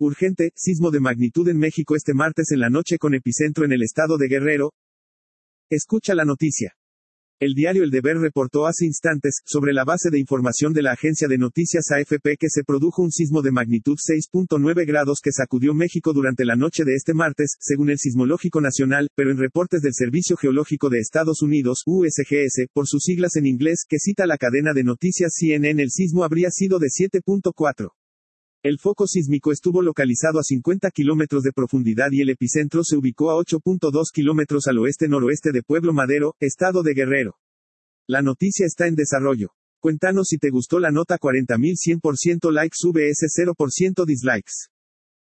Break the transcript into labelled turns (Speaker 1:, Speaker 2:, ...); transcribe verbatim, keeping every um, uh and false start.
Speaker 1: Urgente, sismo de magnitud en México este martes en la noche con epicentro en el estado de Guerrero. Escucha la noticia. El diario El Deber reportó hace instantes, sobre la base de información de la agencia de noticias A F P, que se produjo un sismo de magnitud seis punto nueve grados que sacudió México durante la noche de este martes, según el Sismológico Nacional, pero en reportes del Servicio Geológico de Estados Unidos, U S G S, por sus siglas en inglés, que cita la cadena de noticias C N N, el sismo habría sido de siete punto cuatro. El foco sísmico estuvo localizado a cincuenta kilómetros de profundidad y el epicentro se ubicó a ocho punto dos kilómetros al oeste-noroeste de Pueblo Madero, estado de Guerrero. La noticia está en desarrollo. Cuéntanos si te gustó la nota. Cuarenta mil cien por ciento likes vs cero por ciento dislikes.